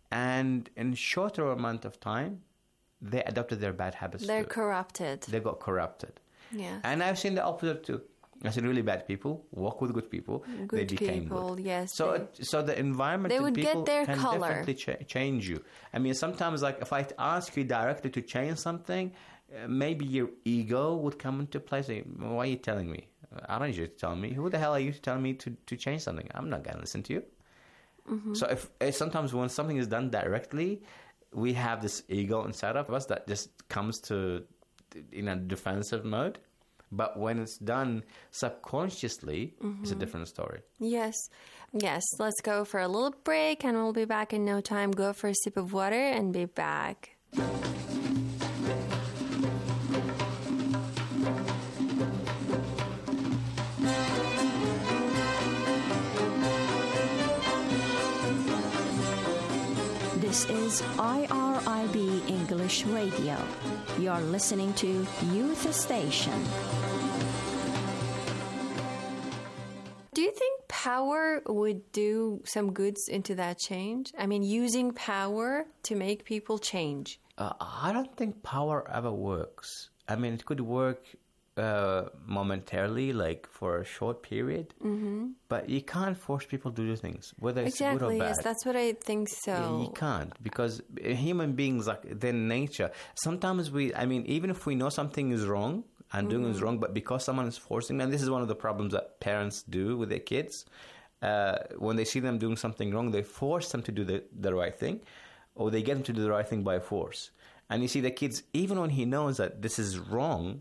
and in shorter amount of time, they adopted their bad habits They're too. corrupted. They got corrupted. Yeah. And I've seen the opposite too. I've seen really bad people walk with good people. Good they became people, good. yes, So, they- it, so the environment They and would get people their can color. definitely cha- change you. I mean, sometimes like if I ask you directly to change something, uh, maybe your ego would come into play. Say, why are you telling me? I don't need you to tell me. Who the hell are you to tell me to, to change something? I'm not going to listen to you. Mhm. So if, if sometimes when something is done directly, we have this ego inside of us that just comes to in a defensive mode. But when it's done subconsciously, it's a Mhm. different story. Yes. Yes. Let's go for a little break and we'll be back in no time. Go for a sip of water and be back. This is I R I B English Radio. You're listening to Youth Station. Do you think power would do some goods into that change? I mean, using power to make people change. Uh, I don't think power ever works. I mean, it could work uh, momentarily, like for a short period, Mm-hmm. but you can't force people to do things, whether it's good Exactly. or bad. Yes, that's what I think. So Yeah, you can't, because human beings, like their nature, sometimes we, I mean, even if we know something is wrong and doing is Mhm. wrong, but because someone is forcing, and this is one of the problems that parents do with their kids, uh, when they see them doing something wrong, they force them to do the, the right thing, or they get them to do the right thing by force. And you see the kids, even when he knows that this is wrong,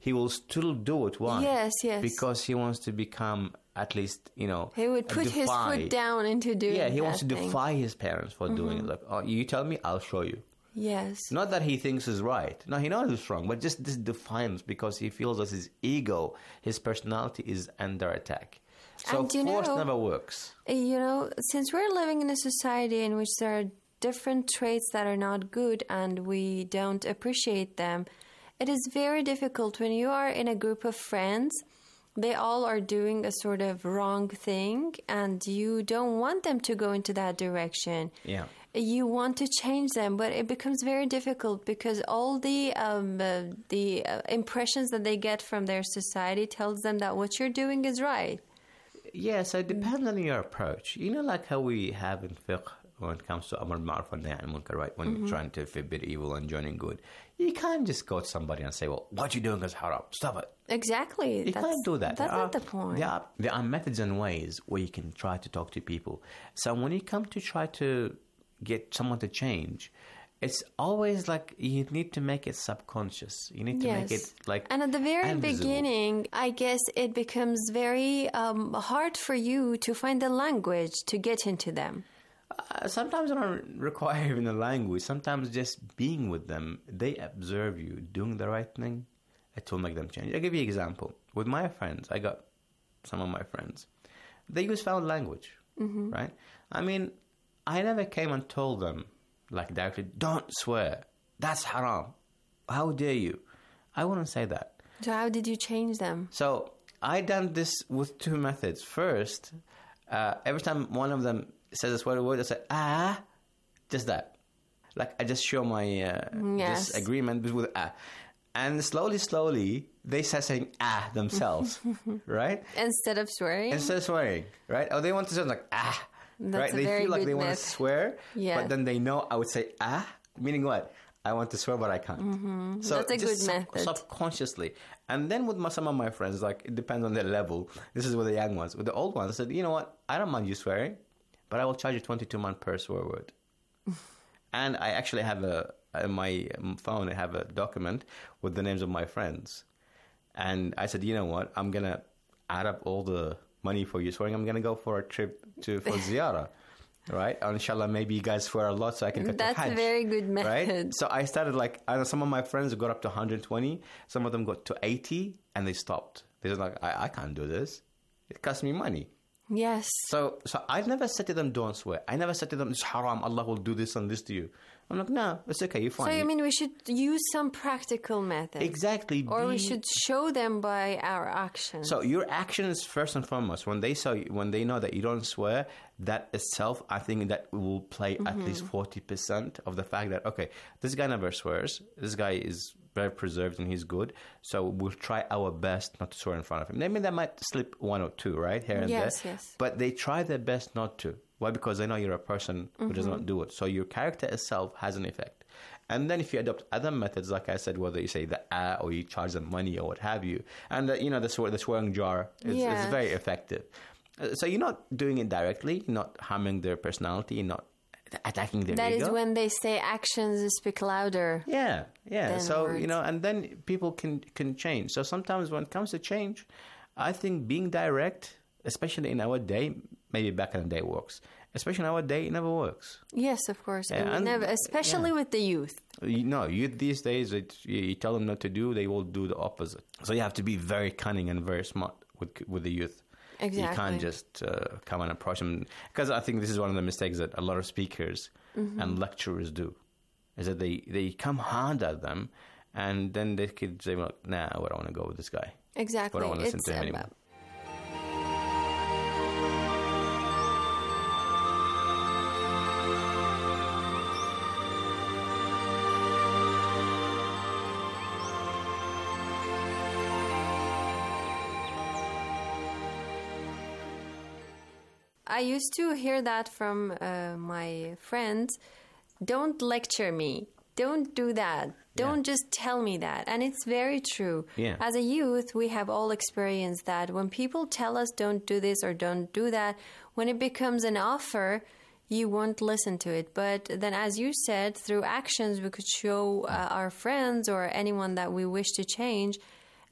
he will still do it. Why? Yes, yes. Because he wants to become, at least, you know, he would put defy. his foot down into doing Yeah, he that wants to thing. defy his parents for Mm-hmm. doing it. Like, oh, you tell me, I'll show you. Yes. Not that he thinks is right. No, he knows it's wrong, but just this defiance because he feels that his ego, his personality is under attack. So And you force know- never works. You know, since we're living in a society in which there are different traits that are not good and we don't appreciate them, it is very difficult when you are in a group of friends. They all are doing a sort of wrong thing and you don't want them to go into that direction. Yeah. You want to change them, but it becomes very difficult because all the um, uh, the uh, impressions that they get from their society tells them that what you're doing is right. Yeah, so it depends on your approach. You know, like how we have in fiqh when it comes to Amr Ma'ruf and Nahy Anil Munkar, right? When Mhm. you're trying to forbid evil and joining good. You can't just go to somebody and say, well, what you're doing is haram. Stop it. Exactly. You that's, can't do that. That's There not are- the point. There are, there are methods and ways where you can try to talk to people. So when you come to try to get someone to change, it's always like you need to make it subconscious. You need to Yes. make it like And at the very invisible. beginning, I guess it becomes very um, hard for you to find the language to get into them. Uh, sometimes I don't require even a language. Sometimes just being with them, they observe you doing the right thing. It will make them change. I'll give you an example. With my friends, I got some of my friends. They use foul language, Mhm. right? I mean, I never came and told them, like directly, don't swear. That's haram. How dare you? I wouldn't say that. So how did you change them? So I done this with two methods. First, uh, every time one of them says a swear word, I say, ah, just that. Like I just show my uh, Yes. disagreement with ah. And slowly, slowly, they start saying ah themselves, right? Instead of swearing? Instead of swearing, right? Oh, they want to sound like ah, That's right? a They very feel like good they want to myth. swear, Yeah. but then they know I would say ah, meaning what? I want to swear, but I can't. Mhm. So That's a just good sub- method. subconsciously. And then with my, some of my friends, like it depends on their level. This is with the young ones. With the old ones, I said, you know what? I don't mind you swearing, but I will charge you twenty-two man per swear word. And I actually have a in my phone. I have a document with the names of my friends. And I said, you know what? I'm gonna add up all the money for you swearing. I'm gonna go for a trip to for ziyarah. Right? And inshallah, maybe you guys swear a lot so I can cut That's the a Hajj. very good method. Right? So I started like, I know some of my friends got up to one hundred twenty, some of them got to eighty, and they stopped. They were like, I, I can't do this. It costs me money. Yes. So so I never said to them, don't swear. I never said to them, it's haram, Allah will do this and this to you. I'm like, no, it's okay, you're fine. So you mean we should use some practical methods? Exactly. Or we Be- should show them by our actions. So your actions first and foremost. When they saw, when they know that you don't swear, that itself, I think that will play at Mhm. least forty percent of the fact that okay, this guy never swears. This guy is very preserved and he's good. So we'll try our best not to swear in front of him. Maybe they might slip one or two, right here and Yes, there. yes. But they try their best not to. Why? Because they know you're a person who does Mhm. not do it. So your character itself has an effect. And then if you adopt other methods, like I said, whether you say the ah or you charge them money or what have you, and the, you know the swear, the swearing jar is, Yes. is very effective. Uh, So you're not doing it directly, you're not harming their personality, you're not attacking their That ego. is when they say actions speak louder. Yeah, yeah. than So words. you know, and then people can can change. So sometimes when it comes to change, I think being direct, especially in our day, maybe back in the day works. Especially in our day, it never works. Yes, of course. Yeah, It would and- never, especially yeah. with the youth. You know, youth these days, it, you, you tell them not to do, they will do the opposite. So you have to be very cunning and very smart with with the youth. You Exactly. can't just uh, come and approach them. Because I think this is one of the mistakes that a lot of speakers Mhm. and lecturers do, is that they, they come hard at them, and then they could say, well, nah, I don't want to go with this guy. Exactly. I don't want to listen It's to him um, anymore. I used to hear that from uh, my friends. Don't lecture me. Don't do that. Don't just tell me that. And it's very true. Yeah. As a youth, we have all experienced that. When people tell us don't do this or don't do that, when it becomes an offer, you won't listen to it. But then, as you said, through actions, we could show uh, our friends or anyone that we wish to change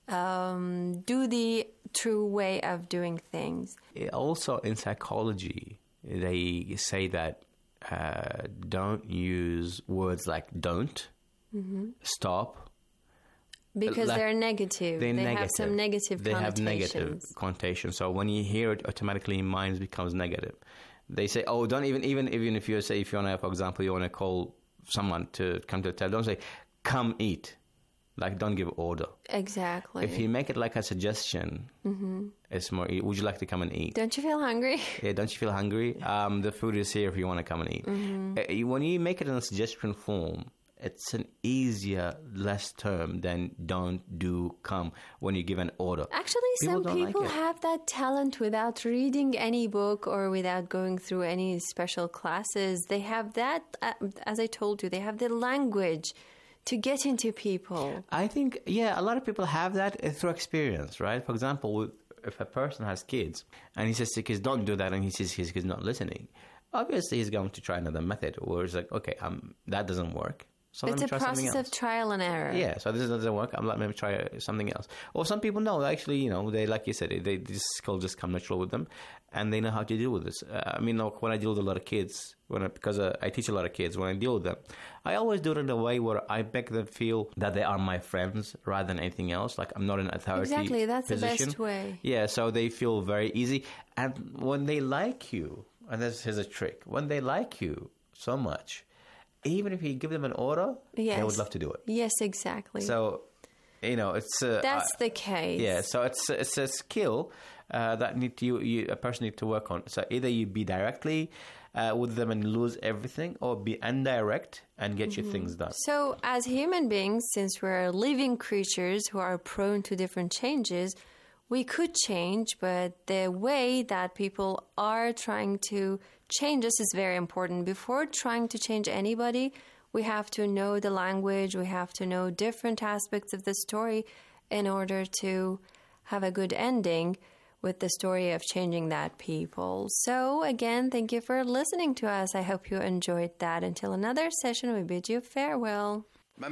um, do the true way of doing things. Also, in psychology, they say that uh, don't use words like don't, mm-hmm. stop. Because like, they're negative. They're they negative. have some negative they connotations. They have negative connotations. So when you hear it, automatically your mind becomes negative. They say, oh, don't even, even, even if you say, if you want to, for example, you want to call someone to come to the table, don't say, come eat. Like, don't give order. Exactly. If you make it like a suggestion, mm-hmm. it's more, would you like to come and eat? Don't you feel hungry? Yeah, don't you feel hungry? Um, the food is here if you want to come and eat. Mm-hmm. Uh, when you make it in a suggestion form, it's an easier, less term than don't, do, come when you give an order. Actually, people some people like have that talent without reading any book or without going through any special classes. They have that, uh, as I told you, they have the language to get into people. I think, yeah, a lot of people have that through experience, right? For example, if a person has kids and he says to kids, don't do that, and he sees his kids not listening, obviously he's going to try another method where it's like, okay, um, that doesn't work. So it's a process of trial and error. Yeah, so this doesn't work. I'm like, maybe try something else. Or some people know, actually, you know, they, like you said, they this skill just come natural with them, and they know how to deal with this. Uh, I mean, like, when I deal with a lot of kids, when I, because uh, I teach a lot of kids, when I deal with them, I always do it in a way where I make them feel that they are my friends rather than anything else. Like, I'm not an authority Exactly, that's position. The best way. Yeah, so they feel very easy. And when they like you, and this is a trick, when they like you so much, even if you give them an order, yes. they would love to do it. Yes, exactly. So, you know, it's... Uh, That's uh, the case. Yeah, so it's it's a skill uh, that need to, you, you, a person need to work on. So either you be directly uh, with them and lose everything, or be indirect and get mm-hmm. your things done. So as human beings, since we're living creatures who are prone to different changes, we could change, but the way that people are trying to change us is very important. Before trying to change anybody, we have to know the language, we have to know different aspects of the story in order to have a good ending with the story of changing that people. So again, thank you for listening to us. I hope you enjoyed that. Until another session, we bid you farewell.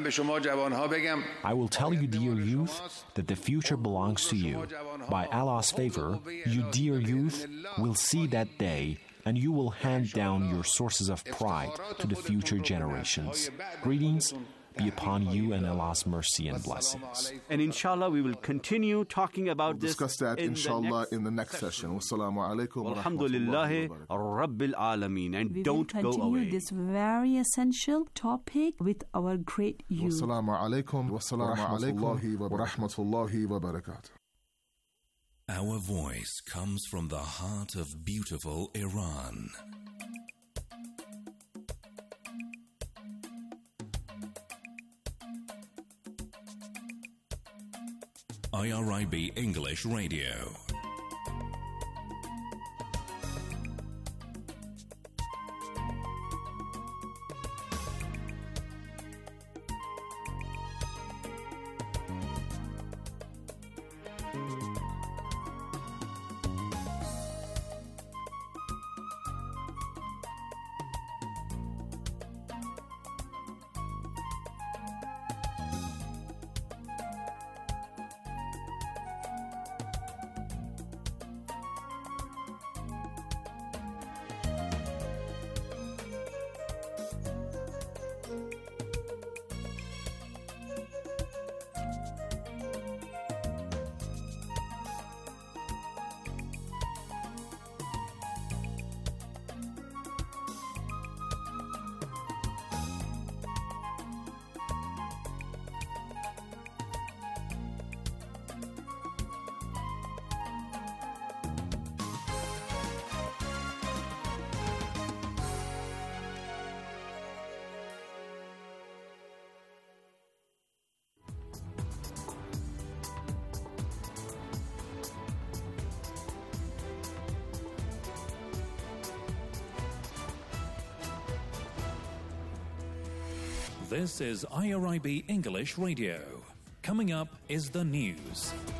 I will tell you, dear youth, that the future belongs to you. By Allah's favor, you, dear youth, will see that day, and you will hand down your sources of pride to the future generations. Greetings be upon you and Allah's mercy and blessings. And inshallah, we will continue talking about we'll this discuss that, in inshallah, the in the next session. Wassalamu alaikum. Alhamdulillahi Rabbil Alameen. And we don't will go away. continue this very essential topic with our great youth. Wassalamu alaikum. Wassalamu alaikum wa rahmatullahi wa barakatuh. Our voice comes from the heart of beautiful Iran. I R I B English Radio. This is I R I B English Radio. Coming up is the news.